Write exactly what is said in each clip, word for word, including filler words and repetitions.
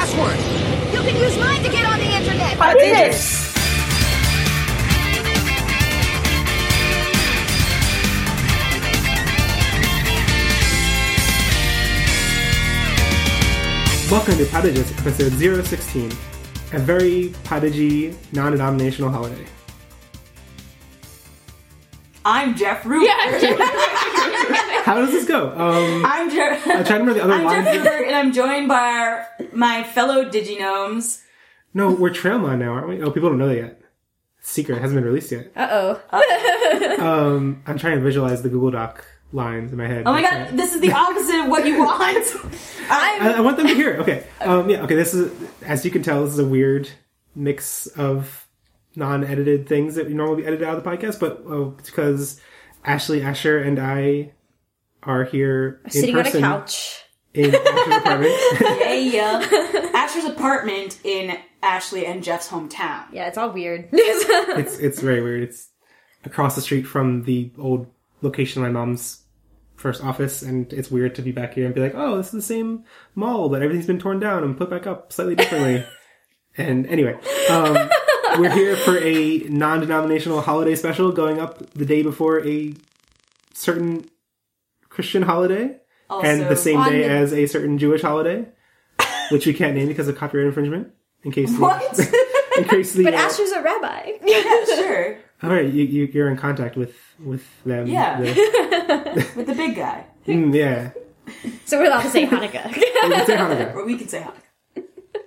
password. You can use mine to get on the internet. Prodigious. Welcome to Prodigious, episode zero sixteen, a very prodigy, non-denominational holiday. I'm Jeff Ruberg. Yeah, How does this go? Um, I'm Jeff. I'm trying to remember the other I'm lines. Jeff Ruberg, and I'm joined by our, my fellow Diginomes. No, we're Trailmon now, aren't we? Oh, people don't know that yet. It's secret. It hasn't been released yet. Uh-oh. um, I'm trying to visualize the Google Doc lines in my head. Oh my god, this is the opposite of what you want. I, I want them to hear it. Okay. Um, yeah, okay, this is, as you can tell, this is a weird mix of non-edited things that we normally edit out of the podcast, but oh, it's because Ashley, Asher, and I are here in Sitting person on a couch. in Asher's apartment. Yeah, yeah. Asher's apartment in Ashley and Jeff's hometown. Yeah, it's all weird. It's it's very weird. It's across the street from the old location of my mom's first office, and it's weird to be back here and be like, oh, this is the same mall, but everything's been torn down and put back up slightly differently. And anyway, um, we're here for a non-denominational holiday special going up the day before a certain Christian holiday, Also, and the same day the- as a certain Jewish holiday, which we can't name because of copyright infringement. In case the, What? in case the But uh, Asher's a rabbi. Yeah, sure. all right, you, you you're in contact with with them. Yeah. The- With the big guy. mm, yeah. So we're allowed to say Hanukkah. We can say Hanukkah. Or we can say Hanukkah.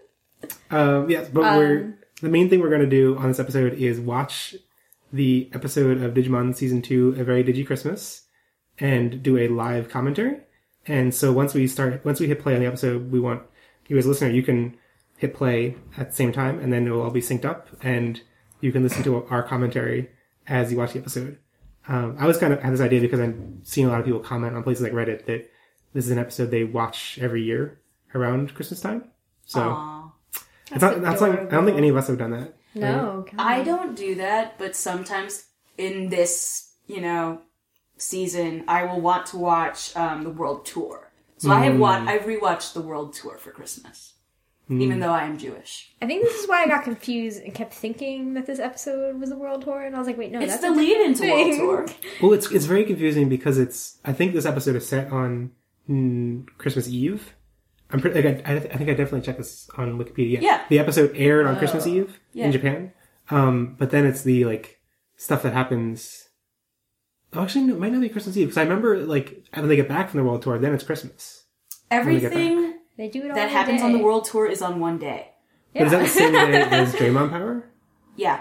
Um, yes, but Um, we're the main thing we're going to do on this episode is watch the episode of Digimon Season two, A Very Digi Christmas, and do a live commentary. And so once we start, once we hit play on the episode, we want you as a listener, you can hit play at the same time, and then it will all be synced up, and you can listen to our commentary as you watch the episode. Um, I was kind of had this idea because I'm seeing a lot of people comment on places like Reddit that this is an episode they watch every year around Christmas time. So. Aww. It's not, that's like, I don't think any of us have done that. No. God. I don't do that, but sometimes in this, you know, season, I will want to watch um, the World Tour. So I have watched, I've rewatched the World Tour for Christmas, even though I am Jewish. I think this is why I got confused and kept thinking that this episode was a world tour, and I was like, wait, no, It's that's the a lead into thing. World Tour. Well, it's it's very confusing because it's, I think this episode is set on mm, Christmas Eve. I'm pretty, like, I, I think I definitely checked this on Wikipedia. Yeah. The episode aired on Christmas Eve Yeah. in Japan. Um, but then it's the, like, stuff that happens. Oh, actually, no, it might not be Christmas Eve because I remember, like, when they get back from the World Tour, then it's Christmas. when they get back. Everything They do it all that in a happens day. on the World Tour is on one day. But is that the same day as Draymond Power? Yeah.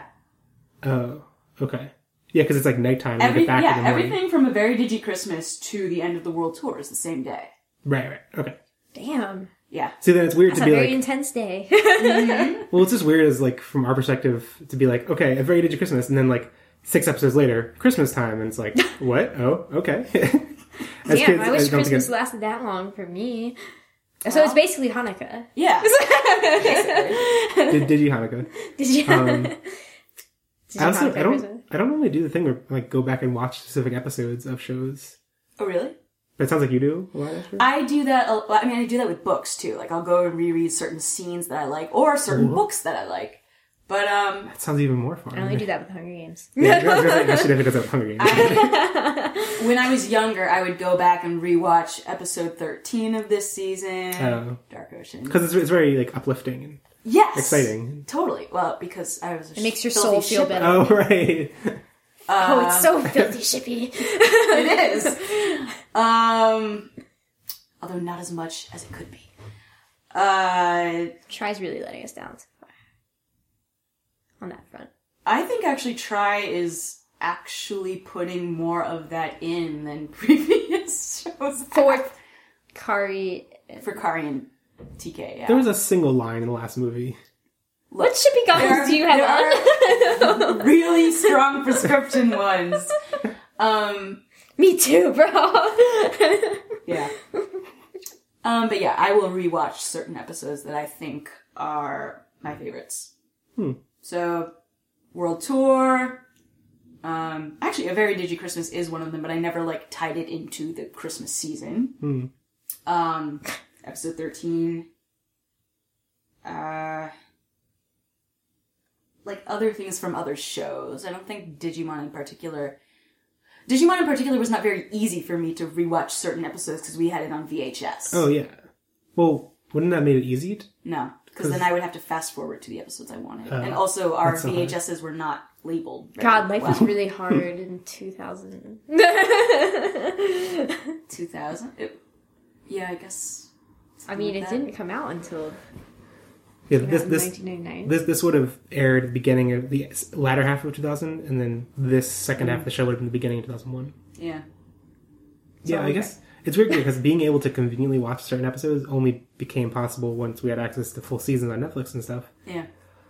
Oh, okay. Yeah, because it's like nighttime and Every, they get back yeah, in the morning. everything from A Very Digi Christmas to the end of the World Tour is the same day. Right, right. Okay. Damn. Yeah. See, then it's weird That's to a be very like, intense day. well, it's just weird as like from our perspective to be like, okay, a very Digi Christmas, and then like six episodes later, Christmas time, and it's like, what? Oh, okay. As Damn, kids, I wish don't think Christmas it- lasted that long for me. So it's basically Hanukkah. Yeah. Did, did you Hanukkah? Did you? Um, Did you I also Hanukkah I don't Christmas? I don't normally do the thing where like go back and watch specific episodes of shows. Oh, really? But it sounds like you do a lot. Actually. I do that, a- I mean, I do that with books, too. Like, I'll go and reread certain scenes that I like, or certain Ooh. books that I like. But, um, That sounds even more fun. I only do that with Hunger Games. Yeah, I was gonna say, she definitely does that with Hunger Games. when I was younger, I would go back and rewatch episode thirteen of this season. Oh. Dark Ocean. Because it's, it's very like uplifting and Yes! exciting. Totally. Well, because I was a It makes your filthy soul feel shipper. better. Oh right. Oh, it's so filthy shippy. It is. Um, although not as much as it could be. Uh, Try's really letting us down so far. On that front. I think actually Try is actually putting more of that in than previous shows. For Kari. For Kari and T K, yeah. There was a single line in the last movie. What shippy goggles do you have on? Really strong prescription ones. Um, Me too, bro. yeah. Um, but yeah, I will rewatch certain episodes that I think are my favorites. Hmm. So, World Tour. Um, actually, A Very Digi Christmas is one of them, but I never like tied it into the Christmas season. Hmm. Um, episode thirteen. like other things from other shows. I don't think Digimon in particular. Digimon in particular was not very easy for me to rewatch certain episodes because we had it on V H S. Oh yeah. Well, wouldn't that have made it easy? To... No, because then I would have to fast forward to the episodes I wanted, Uh, and also our that's so V H Ses were not labeled. Very God, life well. was really hard in two thousand. two thousand. It, yeah, I guess. I mean, like it that. didn't come out until Yeah, this this nineteen ninety-nine. this this would have aired at the beginning of the latter half of two thousand, and then this second half of the show would have been the beginning of two thousand one. Yeah. Yeah, I okay. guess it's weird because being able to conveniently watch certain episodes only became possible once we had access to full seasons on Netflix and stuff. Yeah.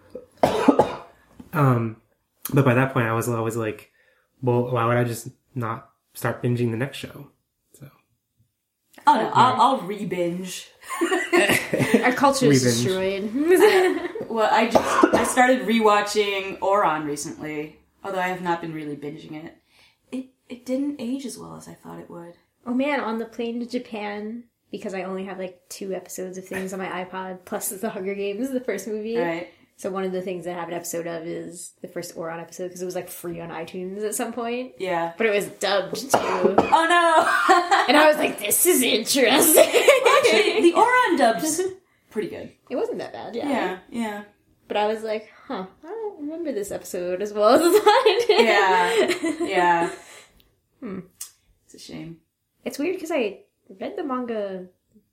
Um, but by that point, I was always like, well, why would I just not start binging the next show? So Oh no, I'll, I'll re-binge. Our culture is Revenge. destroyed. Well, I just I started rewatching Oron recently, although I have not been really binging it. It it didn't age as well as I thought it would. Oh man, on the plane to Japan, because I only have like two episodes of things on my iPod, plus the Hunger Games, the first movie. Right. So one of the things I have an episode of is the first Oron episode, because it was like free on iTunes at some point. Yeah. But it was dubbed too. Oh no! And I was like, this is interesting. Actually, the Oron dub's pretty good. It wasn't that bad, yeah. Yeah, yeah. But I was like, huh, I don't remember this episode as well as I thought I did. Yeah, yeah. Hmm. It's a shame. It's weird because I read the manga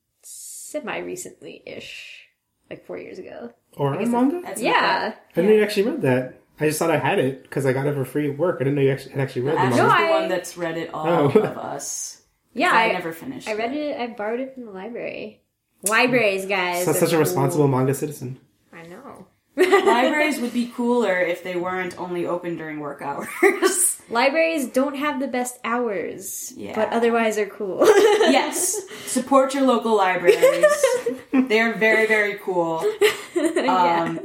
semi-recently-ish, like four years ago. or guess manga? That's Yeah. I didn't know you actually read that. I just thought I had it because I got it for free at work. I didn't know you actually had actually read the Ash's manga. No, the I- one that's read it all Oh. of us. Yeah, I, I, never finished I read it, I borrowed it from the library. Libraries, guys. So, are such a cool. responsible manga citizen. I know. Libraries would be cooler if they weren't only open during work hours. Libraries don't have the best hours, Yeah. but otherwise are cool. Yes, support your local libraries. They're very, very cool. Um,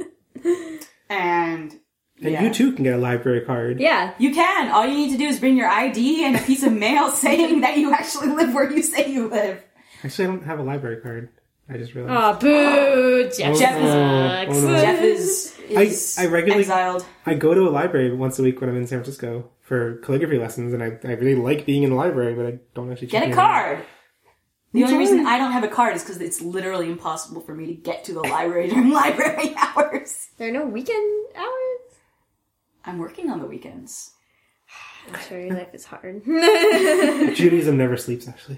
and And yeah. you too can get a library card. Yeah. You can. All you need to do is bring your I D and a piece of mail saying that you actually live where you say you live. Actually, I don't have a library card. I just realized. Oh, boo! Jeff Jeff is- sucks. oh, no. Jeff is, is I- I regularly- exiled. I go to a library once a week when I'm in San Francisco for calligraphy lessons, and I, I really like being in the library, but I don't actually check Get a in. card. The only sorry. reason I don't have a card is because it's literally impossible for me to get to the library during library hours. There are no weekend hours? I'm working on the weekends. I'm sure your life is hard. Judaism never sleeps, actually.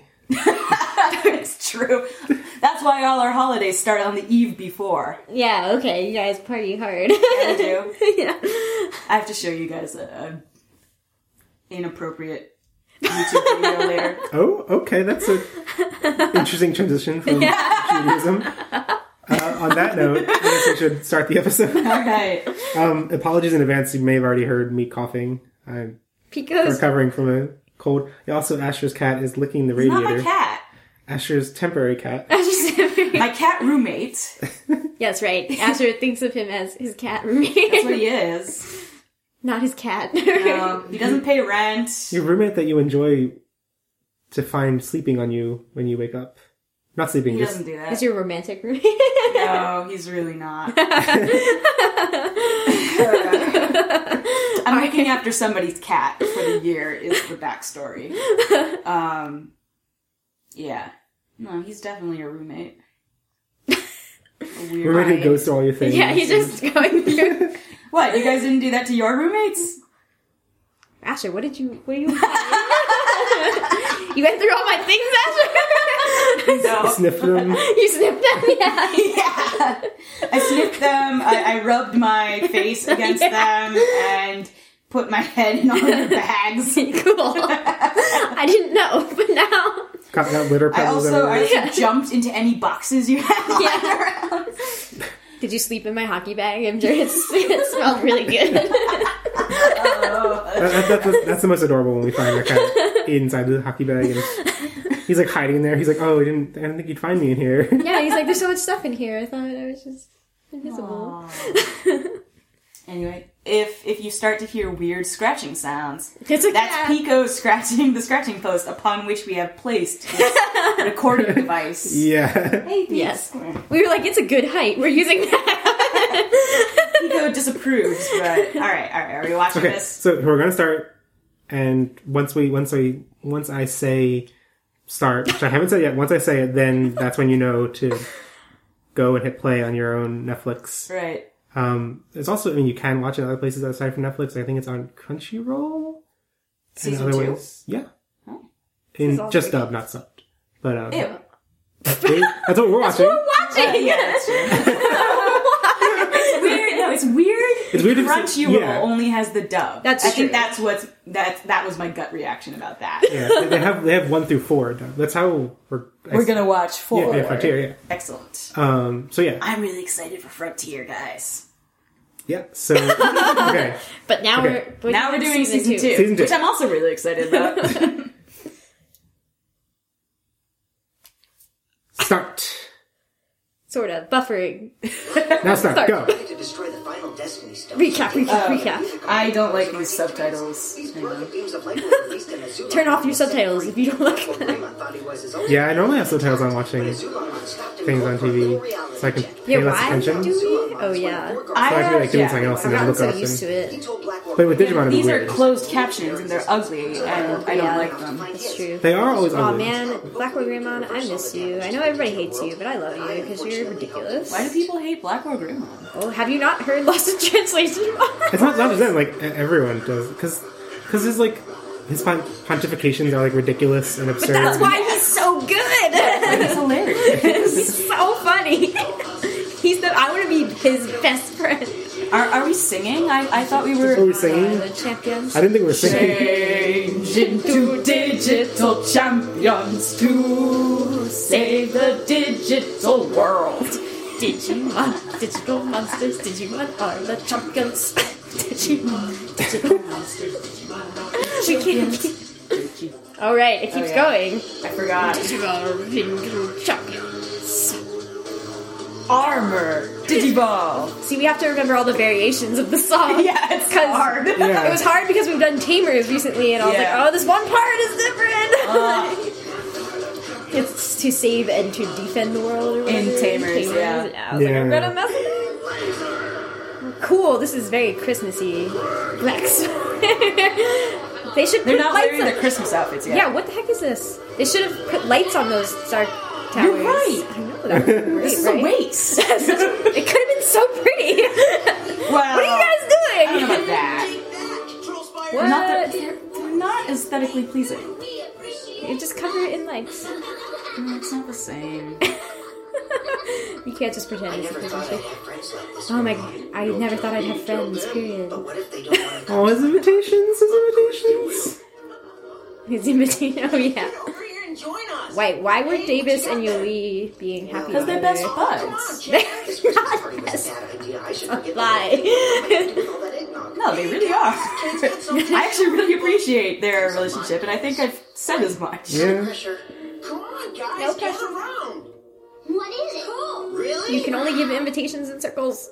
It's true. That's why all our holidays start on the eve before. Yeah, okay, you guys party hard. I do. Yeah. I have to show you guys a, a inappropriate YouTube video later. Oh, okay, that's a interesting transition from Judaism. Uh, on that note, I guess we should start the episode. All right. Um, apologies in advance. You may have already heard me coughing. I'm Pico's. recovering from a cold. Also, Asher's cat is licking the It's not radiator. my cat. Asher's temporary cat. My cat roommate. Yes, right. Asher thinks of him as his cat roommate. That's what he is. Not his cat. No, he doesn't pay rent. Your roommate that you enjoy to find sleeping on you when you wake up. Not sleeping, He just doesn't do that. Is your romantic roommate? No, he's really not. I'm looking after somebody's cat for the year is the backstory. Um, yeah. No, he's definitely a roommate. A weird roommate who roommate. goes through all your things. Yeah, he's just going through. What, you guys didn't do that to your roommates? Asher, what did you? What do you? You went through all my things, Asher. No. Sniff them. You sniffed them, yeah. Yeah. I sniffed them, I, I rubbed my face against Yeah. them, and put my head in all their bags. Cool. I didn't know, but now. Got, got litter I pebbles also, I everywhere. also jumped into any boxes you had lying Yeah. around. Did you sleep in my hockey bag? I'm sure it's, it smelled really good. Oh. That- that- that's, that's the most adorable when we find our cat inside the hockey bag and he's like hiding in there. He's like, "Oh, I didn't, I didn't think you'd find me in here." Yeah, he's like, there's so much stuff in here. I thought I was just invisible. Anyway, if if you start to hear weird scratching sounds, It's a that's cat. Pico scratching the scratching post upon which we have placed his recording device. Yeah. Hey, Pico. Yes. We were like, it's a good height. We're using that. Pico disapproves, but all right, all right. Are we watching Okay, this? so we're gonna start, and once we once I once I say start, which I haven't said yet. Once I say it, then that's when you know to go and hit play on your own Netflix. Right. Um, there's also, I mean, you can watch it other places outside from Netflix. I think it's on Crunchyroll. Season And other two? ways- yeah. Oh. In all just great. dubbed, not subbed. But um, Ew. see? That's what we're watching. We're watching. Yeah, that's true. It's weird. No, it's weird. It's weird if it's- Crunchyroll yeah. only has the dub. That's I think true. that's what's that. That was my gut reaction about that. Yeah, they- they have they have one through four dubbed. That's how we're. We're gonna watch four. Yeah, yeah, Frontier. Yeah. Excellent. Um. So yeah, I'm really excited for Frontier, guys. yeah. So okay. But now Okay. we're, we're Now we're doing season, two, Season two. which I'm also really excited about. Start. Sort of buffering. Now start. Start. Go. To destroy the final Destiny Stone. Recap, recap, Um, recap. I don't like these subtitles. These Anyway. perfect beams of light were released in Azula. Turn off your subtitles if you don't like Well, them. Raymond thought he was his own. Yeah, I normally have subtitles on watching Azula stopped him things on from T V, reality so I can check. pay Yeah, less why attention. do So we? Oh yeah. I I can be like doing yeah. something else I've and then gotten look so up. used to And, He it. told Blackwater but with Digimon, it'd be These are weird. closed captions and they're ugly, and I don't Yeah. like them. That's true. They are always Aw ugly. man, Blackboard Greymon, I miss you. I know everybody hates you, but I love you because you're ridiculous. Why do people hate Blackboard Greymon? Oh, have you not heard Lost in Translation? It's not, not just that, like, e- everyone does. Because his, like, his pon- pontifications are, like, ridiculous and absurd. That's why he's so good. It's hilarious. He's so funny. He's the. I want to be his best friend. Are, are we singing? I, I thought we Are were. we singing? The champions. I didn't think we were singing. Change into digital champions to save the digital world. Digimon, digital monsters, Digimon are the champions. Digimon, digital monsters, Digimon. We can't keep... Alright, it keeps Oh, yeah. going. I forgot. Digimon are digital champions. Armor. Digiball. See, we have to remember all the variations of the song. Yeah, it's hard. Yeah. It was hard because we've done Tamers recently, and I was Yeah. like, oh, this one part is different. Uh. It's to save and to defend the world or whatever. In Tamers, yeah. I was like, I'm Yeah. gonna mess with it. Cool, this is very Christmassy. Flex. They should They're put not lights wearing on. their Christmas outfits yet. Yeah, what the heck is this? They should have put lights on those Stark Towers. You're right. I know, that would be great, This is right? a waste. It could have been so pretty. Well, What are you guys I don't know doing? about that. What? They're not, that, they're, they're not aesthetically pleasing. You just cover it in lights. Mm, It's not the same. You can't just pretend I it's a never Christmas thought I'd tree. have friends like this. Oh my god, I never thought I'd have friends, period. But what if they don't want to Oh, his invitations, his invitations. His invitation, oh yeah. over here and join us? Wait, why were Davis and Yuli being happy Because they're best together? buds. They're This Christmas not party was best a bad idea. I should forget Lie. all that eggnog. No, they really are. I actually really appreciate their relationship, and I think I've said as much. Yeah. Pressure. Come on, guys, No get pressure. around. What is it? Cool. Really? You can only give invitations in circles.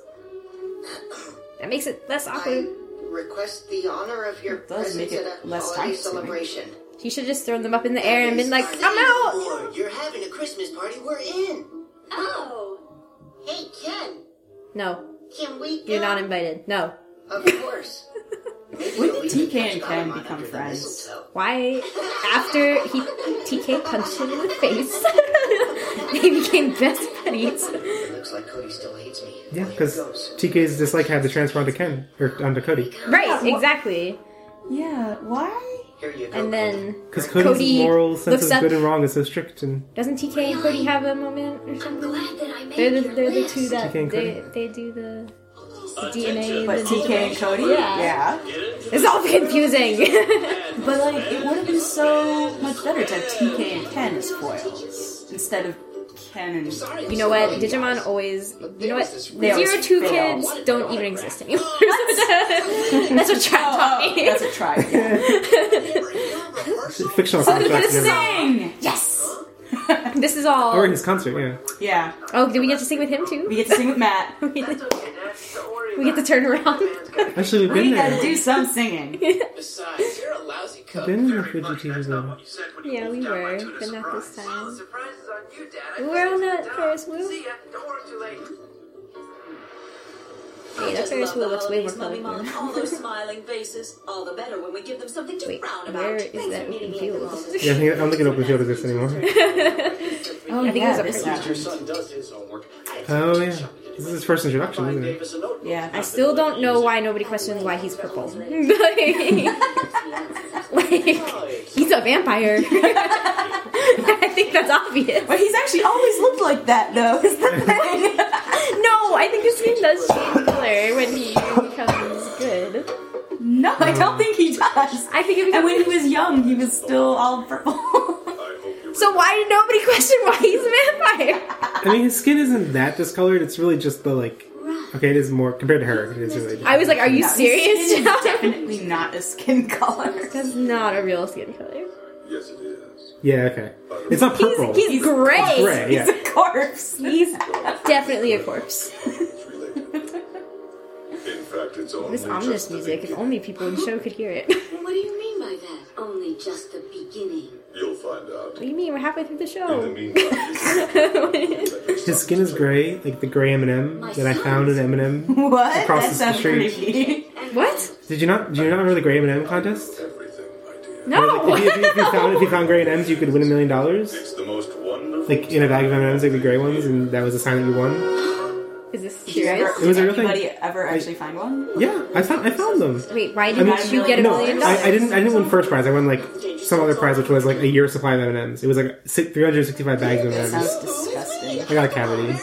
That makes it less awkward. I request the honor of your It does make presence it at a less holiday time-consuming. celebration. He should just thrown them up in the air and been like, I'm out! Lord, you're having a Christmas party. We're in. Oh. Hey, Ken, No, can we go? you're not invited. No. Of course. Maybe When you'll did even T K catch and Paimon Ken under become the friends? mistletoe. Why, after he T K punched him in the face, they became best buddies. It looks like Cody still hates me. Yeah, Here because goes. T K's dislike had to transfer onto Ken, or onto Cody. Right, exactly. Yeah, why? Here you go. And then Because Cody's Cody moral sense looks of up- good and wrong is so strict, and doesn't T K and Cody have a moment or something? Glad that I made They're the, your they're the list. two that T K and they, Cody? they do the, the D N A. But the T K and Cody? Yeah. Yeah. It's all confusing. But, like, it would have been so much better to have T K and Ken as foils instead of Ken and... You know what? Digimon always. You know what? They always Zero two fail. kids don't even exist anymore. That's what Trap taught Oh, me. that's a try. Yeah. fictional So the contracts. good and everything. Sing! Yes! This is all. Or in his concert, yeah. Yeah. Oh, do we get to sing with him too? We get to sing with Matt. we get to, we get to turn around. Actually, we've been We gotta there. do some singing. Besides, you're a lousy cook. Been in the Very much Fuji that's T V not though. what you said when you Yeah, we wolfed down my were, tuna but not this surprise. time. Oh, the surprise is on you, Dad. I We're on fixed it that down. Ferris wheel. See ya. Don't work too late. Hey, that Ferris wheel looks way more colorful. All those smiling faces. All the better when we give them something to Wait, frown about. where is that open field? Yeah, I, think, I don't think an open field exists anymore. Oh, I think yeah, it was a this print. happened. son does his homework. Oh, yeah. This is his first introduction, isn't it? Yeah. I still don't know why nobody questions why he's purple. like, like, he's a vampire. I think that's obvious. But he's actually always looked like that, though. Is the thing. No, I think his skin does change color when he becomes good. No, I don't think he does. I think it And becomes... when he was young, he was still all purple. So why did nobody question why he's a vampire? I mean, his skin isn't that discolored. It's really just the, like... Okay, it is more... Compared to her, it is really... I was like, are you No, his serious, skin is John? definitely not a skin color. That's not a real skin color. Yes, it is. Yeah, okay. It's not purple. He's, he's gray. It's gray, yeah. He's a corpse. He's definitely a corpse. It's related. In fact, it's only This ominous just the music, if beginning. only people in the show could hear it. What do you mean by that? Only just the beginning. You'll find out. What do you mean? We're halfway through the In the show. meantime, His skin is gray, like the gray M and M that I found in M and M. What? Across That the sounds street. creepy. What? Did you not? Did you not remember the gray M and M contest? everything, my dear. No! Like, if, you, if, you, if you found if you found gray M and M's, you could win a million dollars. It's the most wonderful. Like in a bag of M and M's, there'd be gray ones, and that was a sign that you won. Is this Did you ever, serious? It was a did real thing. anybody ever actually find one? Yeah, I found I found them. Wait, why I didn't mean, you get a No, million dollars? I, I didn't. I didn't win first prize. I won like some other prize, which was like a year's supply of M and M's. It was like three hundred sixty-five bags of M and Sounds M's. disgusting. I got a cavity.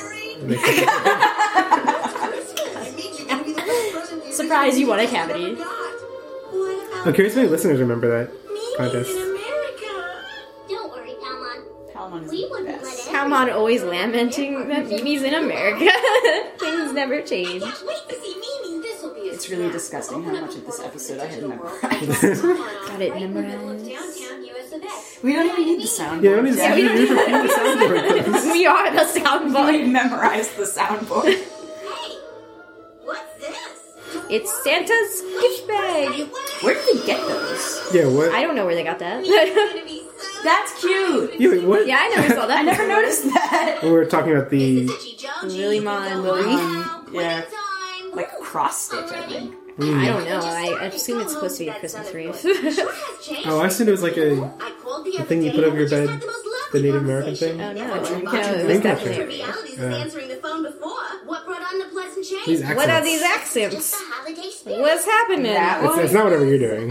Surprise, you won a cavity. I'm curious if any listeners remember that contest. Don't worry, Palmon. Palamon is We the wouldn't let best. it. Come on, always lamenting that Mimi's in America. Things never change. Wait to see Mimi. This will be a It's really disgusting how much of this episode I had memorized. Got it memorized. Downtown U S of A. We don't even need the sound. Yeah, I don't even Yeah, we don't you should repeat the soundboard. We are the soundboard. We memorized the soundboard. Hey, what's this? It's Santa's gift bag. Where did they get those? Yeah, what? I don't know where they got that. Gonna be so That's cute. Yeah, wait, what? Yeah, I never saw that. I never before. noticed that. We were talking about the. Lily Mon Lily. Yeah, like cross stitch, I think. I don't know. I, I assume it's supposed to be a Christmas wreath. Oh, I assumed it was like a the thing you put over your bed, the Native American thing. Oh no, no, it was Dreamcatcher. definitely. Realities Uh, is answering the phone before. What brought on the pleasant change? These accents. What are these accents? Just the holiday spirit. What's happening? That It's, it's not whatever you're doing.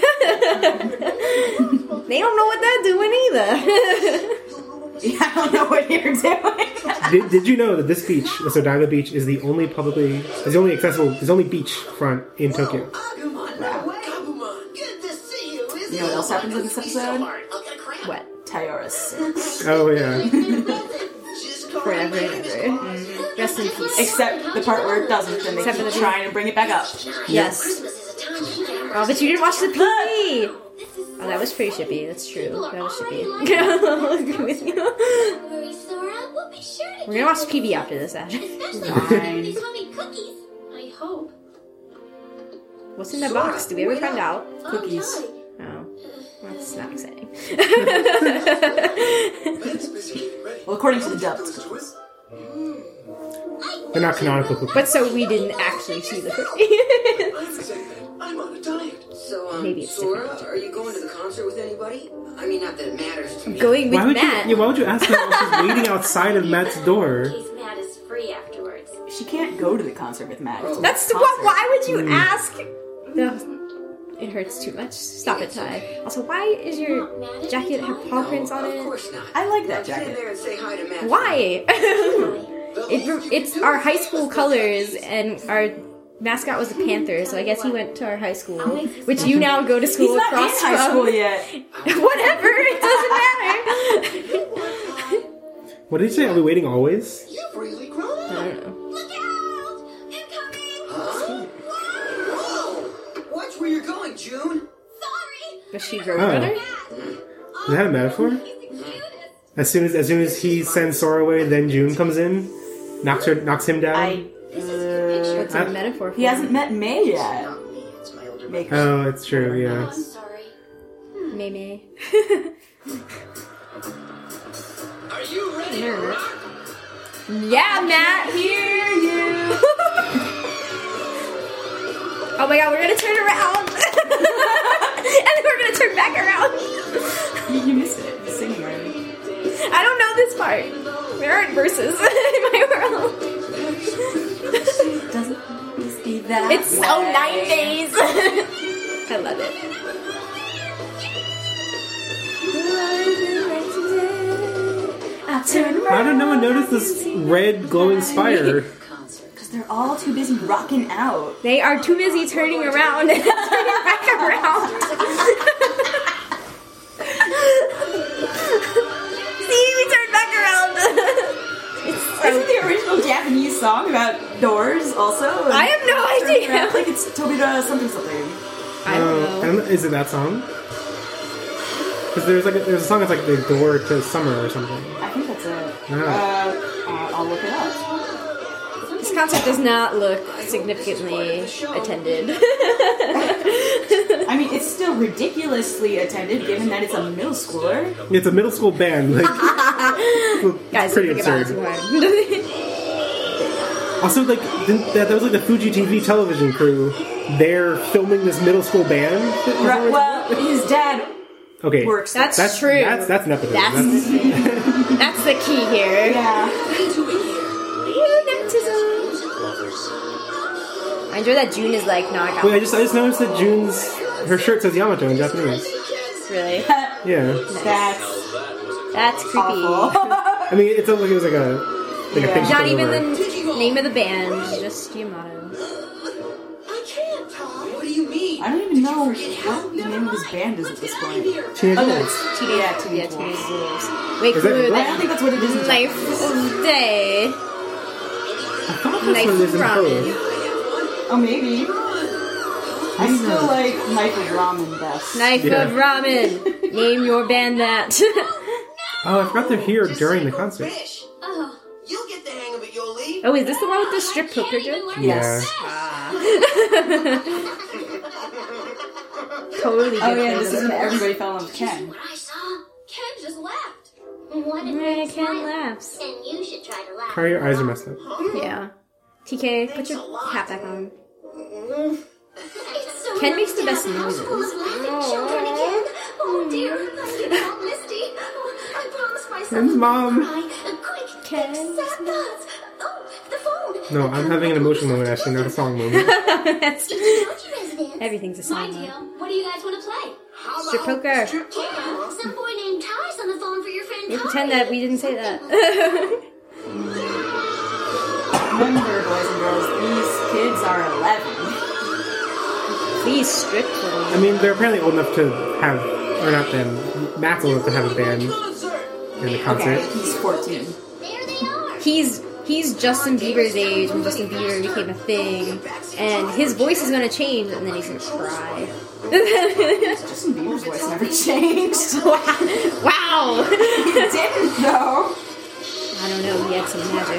They don't know what they're doing either. Yeah, I don't know what you're doing. Did, did you know that this beach, this Odaiba beach, is the only publicly, is the only accessible, is the only beach front in Tokyo? Agumon, no way. Agumon, good to see you. Isn't You know what else happens in this So episode? hard. I'll get a cramp. What? Tayora six. Oh yeah. Just call Forever me. and ever. Rest in peace. Except the part where it doesn't, and they Except for keep the- trying to bring it back up. Yes. Christmas is a time to keep our Oh, but you didn't watch the P V. This is Oh, that was pretty shippy. That's true. That was shippy. Don't Agree with you. worry, Sora. We'll be sure to We're gonna watch P V after this, Ash. especially Fine. these homemade cookies. I hope. What's in the box? Did we ever find out? Cookies. Oh, that's not exciting. Ben's busy getting ready. Well, according to the dub, it's Goes to cookies. it. They're not canonical cookies. But so we didn't actually see the cookie. I'm saying that. I'm on a diet. So, um, Maybe it's Sora, different. are you going to the concert with anybody? I mean, not that it matters to me. Going with Why would you? Matt. Yeah, why would you ask her while she's waiting outside of Matt's door? In case Matt is free afterwards. She can't go to the concert with Matt. It's a That's concert. what. Why would you ask? No, it hurts too much. Stop it, Ty. Also, why is your jacket have paw prints on Of it? course not. I like that Now get in jacket. there and say hi to Matt. Why? it, it's our high school colors, and our mascot was a panther, so I guess he went to our high school, which you now go to school He's not across in high from. school yet. Whatever, it doesn't matter. What did he say? Are we waiting always? You've really grown up. I don't know. Look out! Incoming! Huh? Whoa! Watch where you're going, June. Sorry! Was she Oh. Roadrunner? Is that a metaphor? He's the cutest. As soon as as soon as he sends Sora away, then June comes in, knocks her, knocks him down. I. Uh, What's a metaphor for? he hasn't met May yet. Not me. It's my older Make- brother. Oh, it's true. Yeah. I'm sorry. May May. Are you ready to rock? Yeah, Matt. Hear you. Oh my god, we're gonna turn around! And then we're gonna turn back around! You, you missed it. It's singing already. I don't know this part. There aren't verses in my world. Doesn't always be that It's so way. nineties! I love it. I'll turn around. How did no one notice this red glowing spire? Because they're all too busy rocking out. They are too busy turning around and turning back around. See, we turned back around. It's so Isn't the original Japanese song about doors also? And I have no turning idea. around? Like it's Tobira something something. I don't Oh, know. I don't know. Is it that song? Because there's like a, there's a song that's like the door to summer or something. I think that's it. Ah. Uh, uh, I'll look it up. This concert does not look significantly attended. I mean, it's still ridiculously attended given that it's a middle schooler. It's a middle school band. Like, Guys, pretty don't think about it absurd. too hard. Also, like didn't- that, that was like the Fuji T V television crew. They're filming this middle school band. Right, well, his dad Okay, works. That's, that's true. That's that's nepotism. That's, That's- that's the key here. yeah. Nepotism. I enjoy that June is like, no, I got Wait, I just I just noticed that June's her shirt says Yamato in Japanese. really. Yeah, That's That's creepy. awful. I mean it's like it was like a like Yeah. a picture. Not even over. the name of the band, just Yamato. I can't, Tom. What do you mean? I don't even know what the name of his band is at this point. Teenage Oh, no, Wolves. it's Teenage, yeah, Teenage Yeah, Wolves. Teenage Wolves. Wait, Is that- Clue, I don't think that's what it is in Knife of Day. I thought that's Knife what it is in ramen. Pearl. Oh, maybe. I still like Knife of Ramen best. Knife Yeah. of Ramen. Name your band that. Oh, I forgot they're here during the concert. Fish. Oh, You'll get the hang of it, you'll leave. Oh, is this the one with the strip poker joke? Yes. Totally Oh different. yeah, this is when everybody fell in love with Ken. what I saw. Ken just laughed. What if Yeah, they Ken smile? laughs. And you should try to laugh. Probably your eyes are messed up. Yeah. T K, put your hat back on. It's so Ken makes the nice best to have a house noises. full of laughing children again. Oh dear, I'm getting all misty. Oh, I promised myself Ken's I mom. wouldn't cry. Uh, quick, Ken's fix that buzz. Oh, the phone. No, I'm having an emotional moment actually, not a song moment. That's- Georgie residence. Everything's a My song. deal. What do you guys want to play? How Strip about poker. strip poker? Yeah, some boy named Ty's on the phone for your friend We Ty. pretend that we didn't say that. Remember, boys and girls, these kids are eleven. Please strip for I me. mean, they're apparently old enough to have, or not them. Matt's old enough to have a band Concert. in the concert. Okay, he's fourteen. There they are. He's he's Justin Bieber's age when Justin Bieber became a thing, and his voice is gonna change, and then he's gonna cry. Justin Bieber's voice never changed. Wow! He didn't though. I don't know. He had some magic.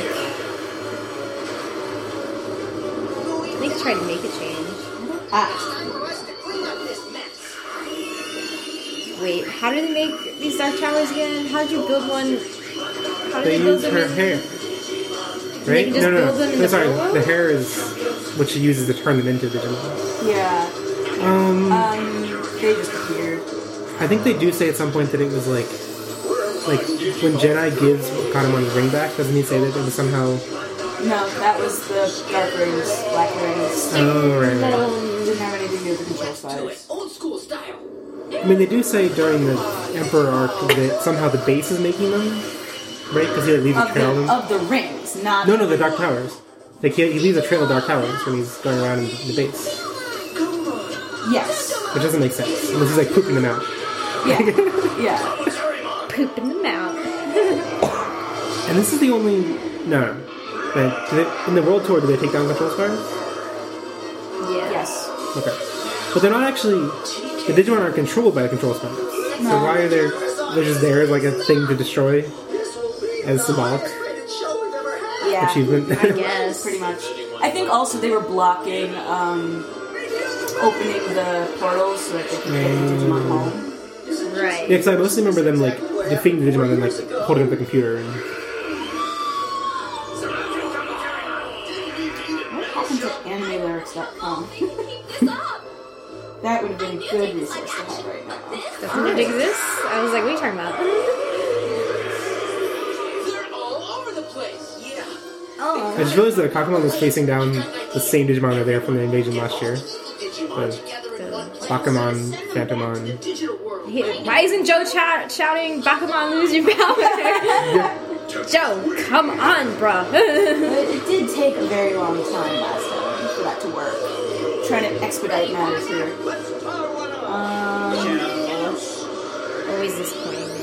They tried to make it change. Ah, Time for us to clean up this mess. Wait, how did they make these dark towers again? How did you build one? How did They they build use them her in? hair. They Right? can just No, no, build them no. in no the sorry, pillow? the hair is what she uses to turn them into Digimon. yeah. Um, Um, they just appeared. I think they do say at some point that it was like, like when Jedi gives Kanamon's ring back, doesn't he say that it was somehow? No, that was the dark rings, black rings. Oh, right, right. Didn't have anything to do with the control Do it, size. old school style. I mean, they do say during the Emperor arc that somehow the base is making them, right? Because he like, leaves a Of trail. the, in- of the rings, not... no, no, the Dark Towers. Like he, he leaves a trail of Dark Towers when he's going around in the base, Yes. which doesn't make sense. Unless he's like pooping them out. Yeah. Yeah. Pooping them out. And this is the only no, no. But do they, in the World Tour, do they take down Control Spires? Yeah. Yes. Okay, but they're not actually. The Digimon are controlled by the Control Spires. So No. why are they? They're just there as like a thing to destroy, as symbolic Yeah. achievement. I guess. Pretty much. I think also they were blocking um, opening the portals so that they could get the Digimon home. Right. Yeah, because I mostly remember them like defeating the Digimon and like holding up the computer. And What welcome to anime lyrics dot com. That would have been a good resource to have right now. Doesn't it exist? I was like, what are you talking about? They're all over the place. Yeah. Oh. I just realized that Kakamon was facing down the same Digimon that were there from the invasion last year. Digimon together in one place. Bakumon, Phantomon. Digital world. He- Why isn't Joe ch- shouting, Bakuman, lose your power? Joe, come on, bruh. But it did take a very long time last time for that to work. Trying to expedite matters here. Let's power one on. Um, Always disappointing me.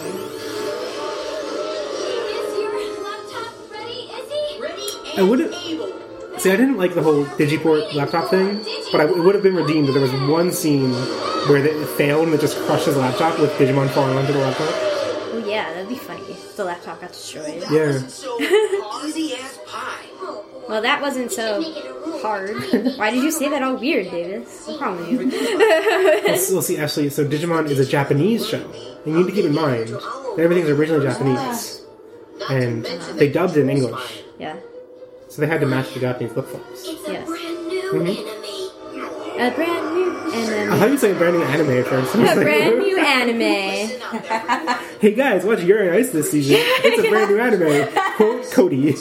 Is your laptop ready, Izzy? Ready I wouldn't. and able. See, I didn't like the whole Digiport laptop thing, but I, it would have been redeemed if there was one scene where it failed and it just crushed his laptop with Digimon falling onto the laptop. Oh yeah, that'd be funny if the laptop got destroyed. That Yeah. wasn't so easy as pie. Well, that wasn't so hard. Why did you say that all weird, Davis? What's wrong with you? Well, s- well, see, Ashley, so Digimon is a Japanese show. And you need to keep in mind that everything's originally Japanese. And they dubbed it in English. Yeah. So they had to match the Japanese flip-flops. It's a Yes. brand new Mhm. enemy. A brand new I enemy. thought you said brand new anime at first. I was A like, brand new anime. hey guys, watch Yuri on Ice this season. It's a brand new anime. Quote Cody. You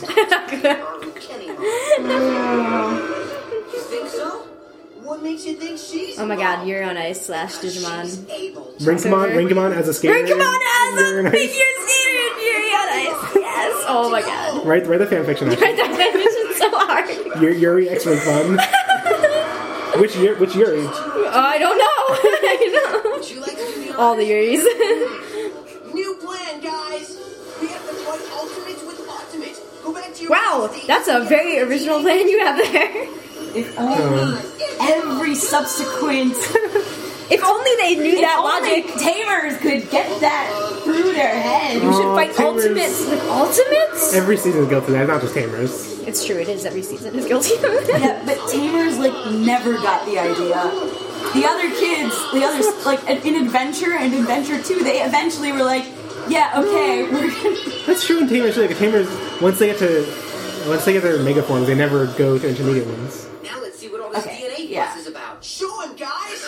think so? What makes you think she's Oh my god, you're on ice slash Digimon. able? Rinkamon, Rinkamon as a skater. Rinkamon as Yuri on a Ice. figure skater and Yuri on ice. Yes. Oh my god. Write, write the fanfiction. Right, Actually. that mission so hard. Yuri, Yuri X Rinkmon. Which Yuri? Which Yuri? Oh, I don't know. I Would know. you like to do the All the Yuris. new plan, guys? We have to fight Ultimates with Ultimates. Go back to your Wow, stage. that's a very original plan you have there. if only every subsequent If only they knew that only logic. tamers could get that through their head. You should Oh, fight Tamers. ultimates with ultimates? Every season is guilty of that, not just Tamers. It's true, it is. Every season is guilty. Yeah, but tamers like never got the idea. The other kids, the others, like in Adventure and Adventure Two, they eventually were like, "Yeah, okay, we're gonna." That's true in Tamers. Like Tamers, once they get to, once they get their mega forms, they never go to intermediate ones. Now let's see what all this Okay, D N A yeah. fuss is about. Show him, guys!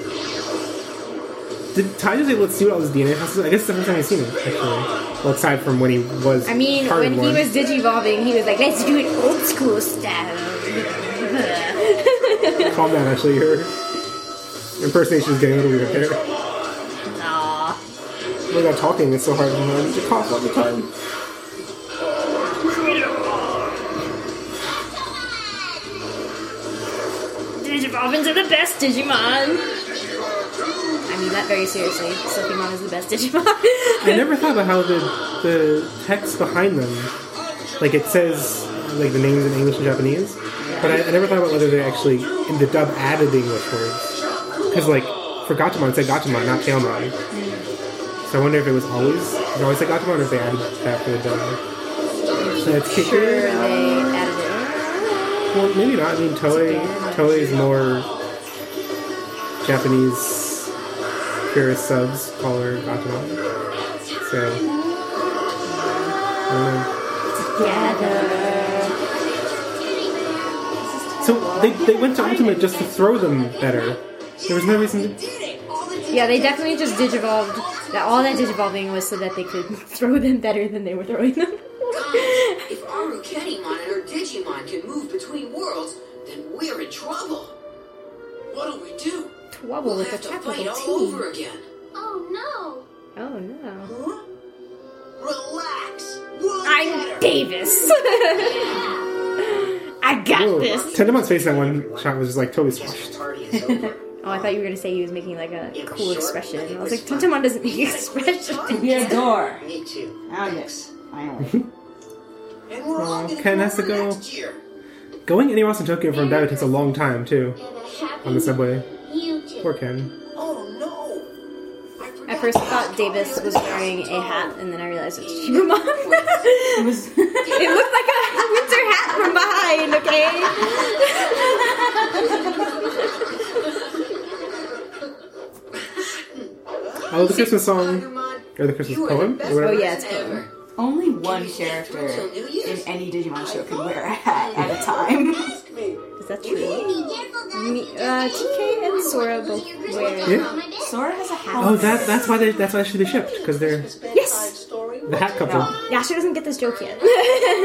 Did Ty just say, let's see what all this D N A has? I guess it's the first time I've seen it, actually. Well, aside from when he was I mean, part when of he one. was digivolving, he was like, let's do it old school style. Calm down, actually. Your impersonation is getting a little weird there. Aw. Oh my god, talking is so hard. I need to cough all the time. Digivolve into the best Digimon. I mean that very seriously. Silphymon is the best Digimon. I never thought about how the the text behind them, like it says like the names in English and Japanese, but I, I never thought about whether they actually in the dub added the English words. Because like for Gatomon, it said Gatomon, not Tailmon. So I wonder if it was always it always said Gatomon, or if they added that for the dub. That's Sure, kicker. they added it. Well, maybe not. I mean, Toei Toei is more Japanese purist subs call her Gatomon. So I don't know. So they, they went to Ultimate just to throw them better. There was no reason to... Yeah, they definitely just digivolved. That all that digivolving was so that they could throw them better than they were throwing them. If Arukenimon and her Digimon can move between worlds, then we're in trouble. What'll we do? Twubble We'll with a have to fight capital all T. over again. Oh no. Oh no. Huh? Relax. We'll I'm get her. Davis. I got Whoa. this. Tendemon's face in that one shot was just like totally squashed. Party is over. Oh, I thought you were gonna say he was making like a cool expression. I was like, Tentomon doesn't make expressions. Be a door. Me too. Ah, yes, finally. And we're all Aw, gonna Ken go has to over go. next year. Going anywhere else in Tokyo from Daido takes a long time, too. And a happy On the subway. You too. Poor Ken. Oh no! I At forgot first, I to thought ask Davis all was the wearing a others. hat, and then I realized it was Chibamon. It was. It looked like a winter hat from behind, okay? Oh, the Christmas song. Agumon, Or the Christmas you are the poem? best Or whatever. Oh, yeah, it's person cool. ever. Only one character in any Digimon show could wear a hat at a time. Ask me. Is that true? Me, uh, T K and Sora both wear. Yeah. Sora has a hat. Oh, that that's why they that's why actually they shipped because they're Yes! the hat couple. Yasha doesn't get this joke yet. Uh,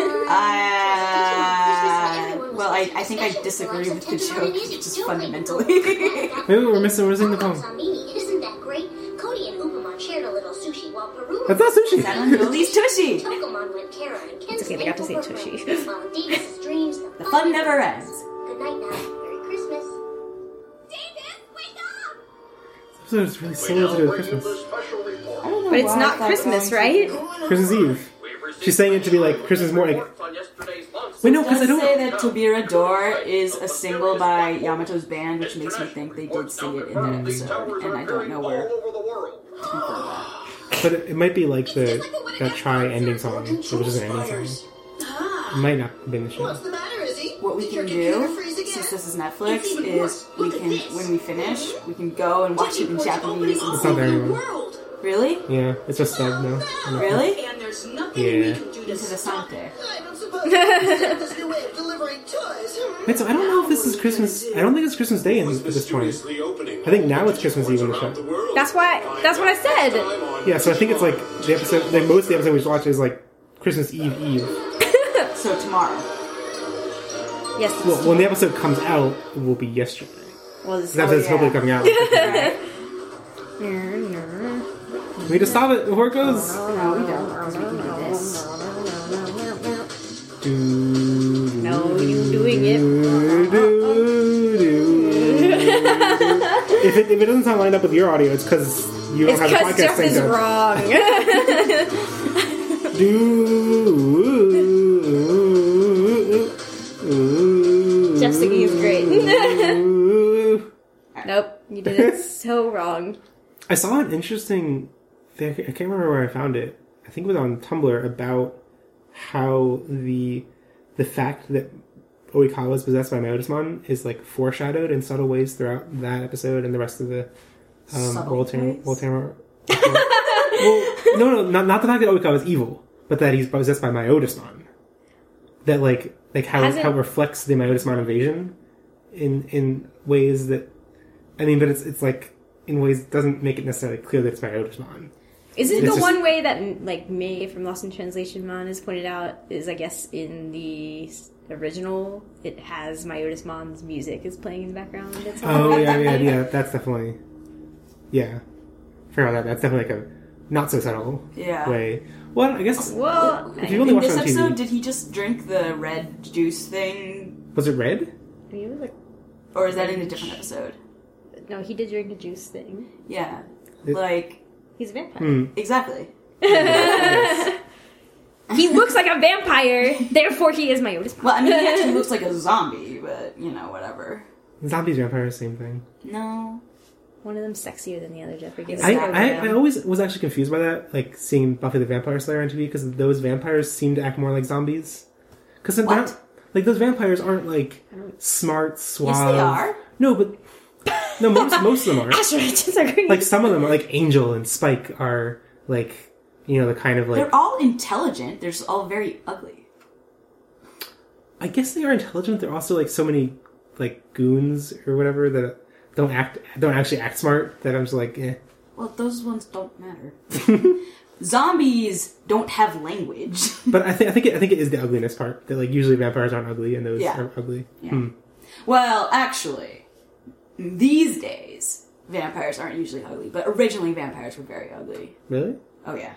well, I, I think I disagree with the joke just fundamentally. Maybe we're missing we're missing the phone. Isn't that great? Cody and Upamon shared a little sushi while Peru. That's not sushi. That one Yoli's Tushy. Pokemon went Kara and Ken's It's okay, they got to say mental Tushy. programs, while Davis' dreams. The fun never ends. Good night now. Merry Christmas. Davis, wake up! So it's really similar to Christmas. But it's not Christmas, right? Christmas Eve. She's saying it to be like Christmas morning. Wait, no, It because I does say don't. that Tobira Door is a single by Yamato's band, which makes me think they did sing it in that episode, and I don't know where to confirm that. But it, it might be like the that try ending song, which is an ending song. It might not have been the show. What's the matter, Izzy? What we Did can your computer do, freeze again? since this is Netflix, is we can, when we finish, we can go and watch it in Japanese. It's not there anymore. Really? Yeah, it's just sub now. Really? And there's nothing Yeah. we can do to stop Interessante. it. I don't suppose this new way of delivering toys. Wait, so I don't know if this is Christmas. I don't think it's Christmas Day in, at this point. I think now it's Christmas Eve in the show. That's why. That's what I said. Yeah, so I think it's like the episode. Like most of the episode we watch is like Christmas Eve Eve. So tomorrow. Yes. Well, when the episode comes out, it will be yesterday. Well, this That's Oh, it's hopefully yeah. coming out. Right. We need to stop it before it goes. No, we don't, because we can do this. No, you doing it. If it, if it doesn't sound lined up with your audio, it's because you don't It's have the because podcast Jeff is synced up. wrong. Jeff singing is great. Nope, you did it so wrong. I saw an interesting thing. I can't remember where I found it. I think it was on Tumblr about how the the fact that Oikawa is possessed by Myotismon is like foreshadowed in subtle ways throughout that episode and the rest of the um, Subtle World Tamer. ways? World Tamer. Well, no, no, not, not the fact that Oikawa is evil, but that he's possessed by Myotismon. That like like how Hasn't- how it reflects the Myotismon invasion in in ways that I mean, but it's it's like in ways that doesn't make it necessarily clear that it's Myotismon. Is it It's the just- one way that like May from Lost in Translation Mon has pointed out is I guess in the original it has Myotismon's music is playing in the background. It's Oh yeah, yeah, yeah. That's definitely yeah. Fair about that. That's definitely like a not so subtle Yeah. way. Well, I guess Well, if you only In watch this it on T V, episode, did he just drink the red juice thing? was it red? he was like, Or is that in a different episode? no, he did drink a juice thing. Yeah. It- Like, He's a vampire. Hmm. exactly. He looks like a vampire, therefore he is Myotismon. Well, I mean, he actually looks like a zombie, but, you know, whatever. Zombies, vampires, same thing. No. One of them's sexier than the other, Jeffrey. Give us I, that. I, I always was actually confused by that, like seeing Buffy the Vampire Slayer on T V, because those vampires seem to act more like zombies. Because they're What? not like those vampires aren't like smart, suave. Yes, they are. No, but no, most most of them are. Asher, disagree. Like some of them are like Angel and Spike are like you know the kind of like They're all intelligent. They're just all very ugly. I guess they are intelligent. They're also like so many like goons or whatever that don't act don't actually act smart. That I'm just like, eh. Well, those ones don't matter. Zombies don't have language. But I think I think it, I think it is the ugliness part that like usually vampires aren't ugly and those Yeah. are ugly. Yeah. Hmm. Well, actually, these days, vampires aren't usually ugly, but originally vampires were very ugly. Really? Oh, yeah.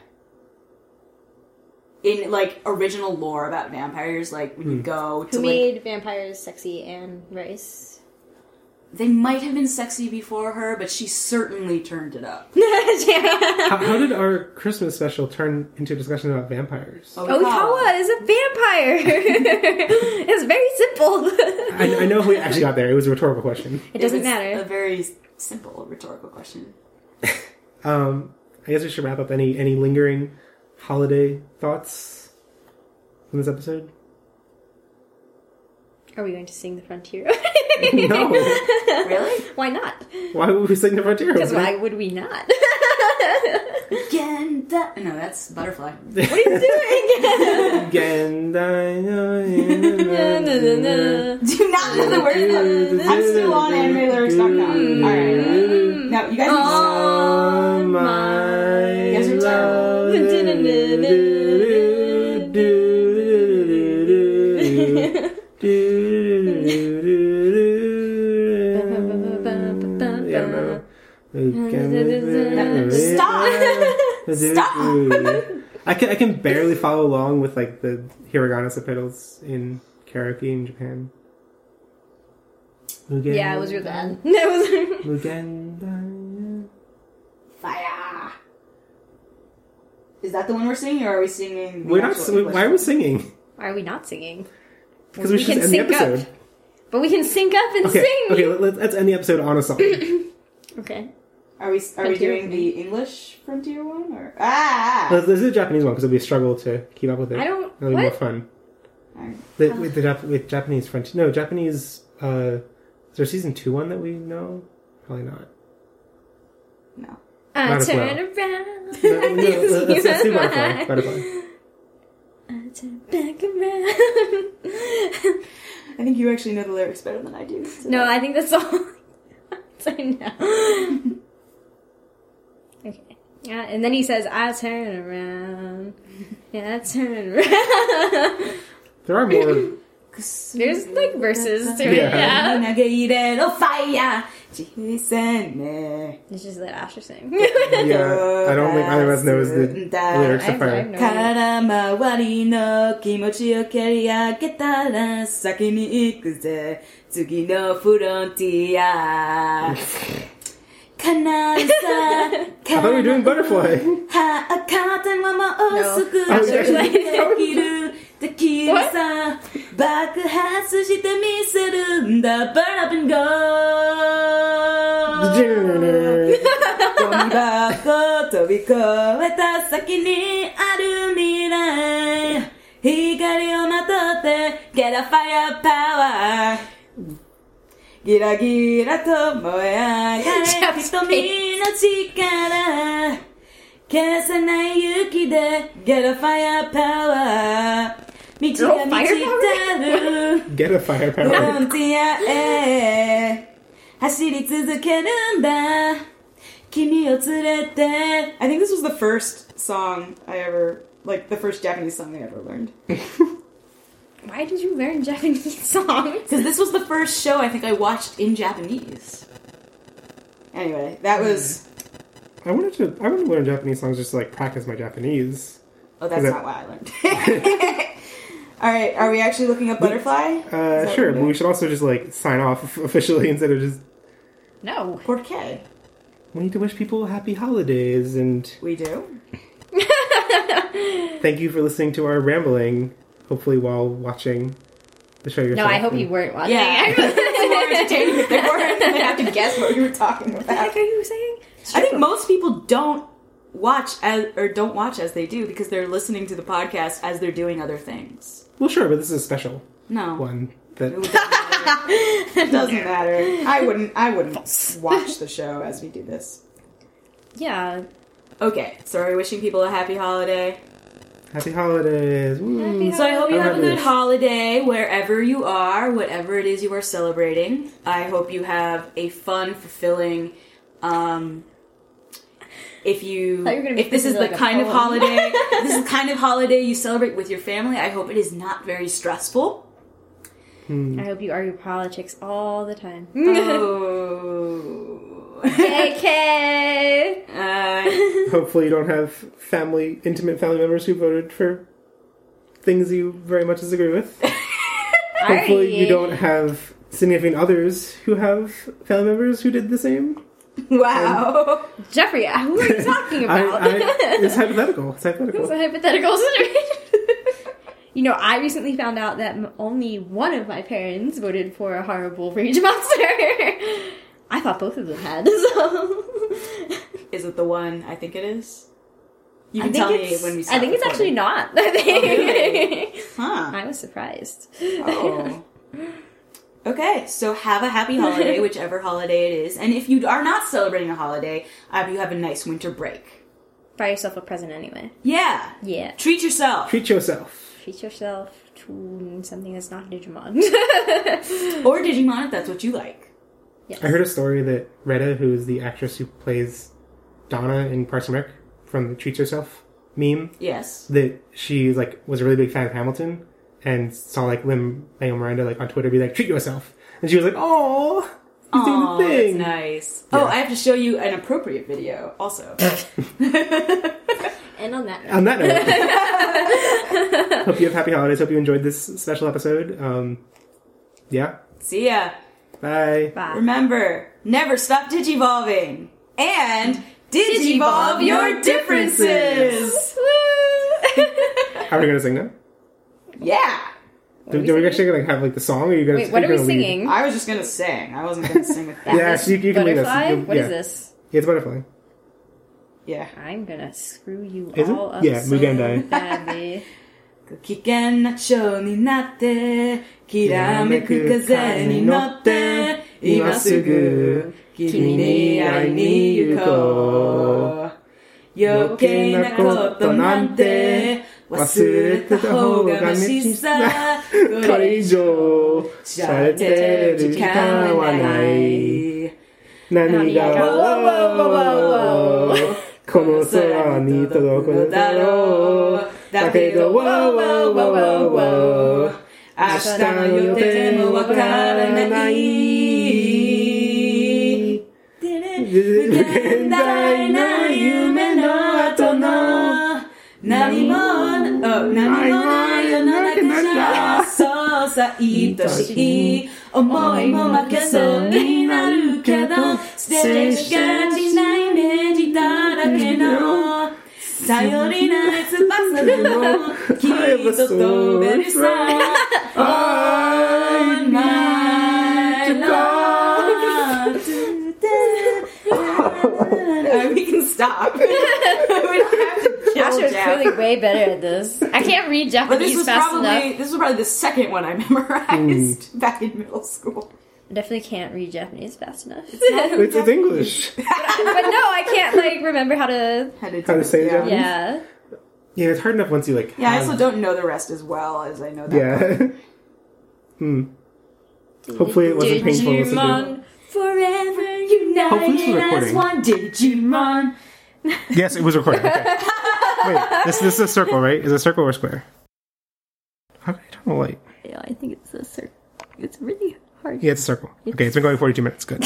In, like, original lore about vampires, like, when you go to, Who like... made vampires sexy and Rice? They might have been sexy before her, but she certainly turned it up. How, how did our Christmas special turn into a discussion about vampires? Oikawa is a vampire. It's very simple. I, I know if we actually got there. It was a rhetorical question. It doesn't was matter. a very simple rhetorical question. Um, I guess we should wrap up. Any any lingering holiday thoughts from this episode? Are we going to sing the Frontier? No. Really? Why not? Why would we sing the Frontier? Because why would we not? Genda. No, that's butterfly. What are you doing? Do not know the words. I'm still on anime lyrics dot com. Alright. Now, you guys need Oh, my You guys are terrible. Stop! Stop! I can I can barely follow along with like the hiragana subtitles in karaoke in Japan. Mugen, Yeah, it was really bad. That was. Mugen, Fire! Is that the one we're singing, or are we singing? The we're not. actual Why English are we one? singing? Why are we not singing? Because we, We should can end the sync up. episode. But we can sync up and Okay, sing. okay. Let, let's end the episode on a song. Okay. Are we? Are we Frontier doing one. the English Frontier one, or ah? let's, let's do the Japanese one because it'll be a struggle to keep up with it. I don't- It'll be more what? fun. Alright. The, with the Jap- with Japanese French. No, Japanese. Uh, is there a season two one that we know? Probably not. No. I Might as turn well. around. No, no, let's, let's, let's do Butterfly. Butterfly. I turn back around. I think you actually know the lyrics better than I do. so- No, I think that's all I know. Okay. Yeah, and then he says, I turn around. Yeah, I turn around. There are more. There's like verses to it, Yeah. yeah. Fire! It's just that Asher sing. Yeah, I don't think either of us knows the lyrics I to have, I have Fire. no idea. 空回りの気持ちを蹴り上げたら先に行くぜ次のフロンティア必ずさ I thought we were doing Butterfly. はあ片ままをすく No. できるできるさ爆発してみせるんだ Burn up and go ゴミ箱飛び越えた先にある未来光をまとって Get a fire power ギラギラと燃え上がれ瞳の力消せない雪で Get a fire power 道が満ちてる Get a Fire フロ Power. ンティアへ走り続けるんだ君を連れて I think this was the first song I ever like the first Japanese song I ever learned Why did you learn Japanese songs? because this was the first show I think I watched in Japanese. Anyway, that was I wanted to. I wanted to learn Japanese songs just to like practice my Japanese. oh that's Is not what I learned. Alright, are we actually looking up Butterfly? Uh, sure, but we should also just like sign off officially instead of just. No. Por qué? We need to wish people happy holidays and We do? thank you for listening to our rambling. Hopefully, while watching the show No, yourself. I hope you weren't watching. Yeah. I It's more entertaining if they weren't. They have to guess what you were talking What the about. heck are you saying? I think most people don't watch as or don't watch as they do because they're listening to the podcast as they're doing other things. Well, sure, but this is a special No, one. That it doesn't matter. It doesn't matter. I wouldn't. I wouldn't watch the show as we do this. Yeah. Okay, so are we wishing people a happy holiday? happy holidays. Woo. Happy So I hope you have a good Holidays. holiday wherever you are, whatever it is you are celebrating. I hope you have a fun, fulfilling. Um, if you, thought you were gonna be if this is the thinking like a kind of poem. holiday, if this is the kind of holiday you celebrate with your family, I hope it is not very stressful. I hope you argue politics all the time. Oh. K K! Uh, Hopefully, you don't have family, intimate family members who voted for things you very much disagree with. Hopefully, you don't have significant others who have family members who did the same. wow. Jeffrey, who are you talking I, about? I, it's hypothetical. It's hypothetical. It's a hypothetical situation. You know, I recently found out that m- only one of my parents voted for a horrible rage monster. I thought both of them had, so... Is it the one I think it is? You I can think tell me it's- when we stop I think it's actually recording. not. I think. really? Huh. I was surprised. Oh. Okay. Okay, so have a happy holiday, whichever holiday it is. And if you are not celebrating a holiday, I hope you have a nice winter break. Buy yourself a present anyway. Yeah. Yeah. Treat yourself. Treat yourself. Treat yourself to something that's not Digimon. Or Digimon if that's what you like. I heard a story that Retta, who is the actress who plays Donna in Parks and Rec from the Treats Yourself meme, Yes. that she like was a really big fan of Hamilton and saw like Lin-Manuel Miranda like on Twitter be like, treat yourself. And she was like, oh, he's Oh, doing the thing. that's nice. Oh, I have to show you an appropriate video also. And on that note. On that note, hope you have happy holidays. Hope you enjoyed this special episode. Um, yeah. See ya. Bye. Bye. Remember, never stop digivolving. And digivolve your differences. Are we gonna sing now? Yeah. Do, do we actually like have like the song? Or are you gonna? Wait, what you are we gonna lead? singing? I was just gonna sing. I wasn't gonna sing with that. Yeah, so you, you can lead us. Butterfly? You- What is yeah. this? Yeah, it's butterfly. Yeah. I'm gonna screw you Is it? all up Yeah, so Mugendai. badly. 危険な蝶になってきらめく風に乗って今すぐ君に会いに行こう余計なことなんて忘れた方がましさこれ以上しゃれてる時間はない何がこの空に届くのだろうだけど明日の予定もわからない無限大な夢の後の何も何もない世の中じゃそうさ愛しい思いも負けそうになるけど捨ててしかしないイメージだらけの頼りない翼でもきっと飛べるさ On my love We can stop. We don't have to kill Asher's Jeff. clearly way better at this. I can't read But this Japanese was fast probably enough. this was probably the second one I memorized back in middle school. I definitely can't read Japanese fast enough. It's, it's English. But no, I can't like remember how to. How to, How to say yeah. Japanese? Yeah. Yeah, it's hard enough once you like. Yeah, I have- also don't know the rest as well as I know that. Yeah. hmm. Hopefully it wasn't painful to listen to. Digimon, forever united Hopefully this was as recording. one Digimon. Yes, it was recording. Okay. Wait, this this is a circle, right? Is it a circle or square? How can I turn the light? Yeah, I think it's a circle. It's really hard. Yeah, it's a circle. Okay, it's been going forty-two minutes. Good.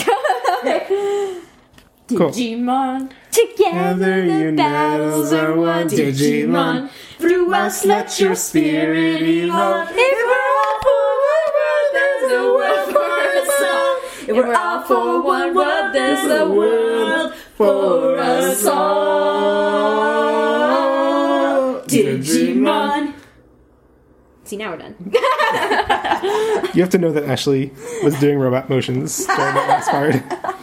Cool. Digimon, together the battles are one. Digimon, through us let your spirit evolve. If we're all for one world, there's a world for us all. If we're all for one world, there's a world for us all. Digimon. See, now we're done. You have to know that Ashley was doing robot motions during that last part.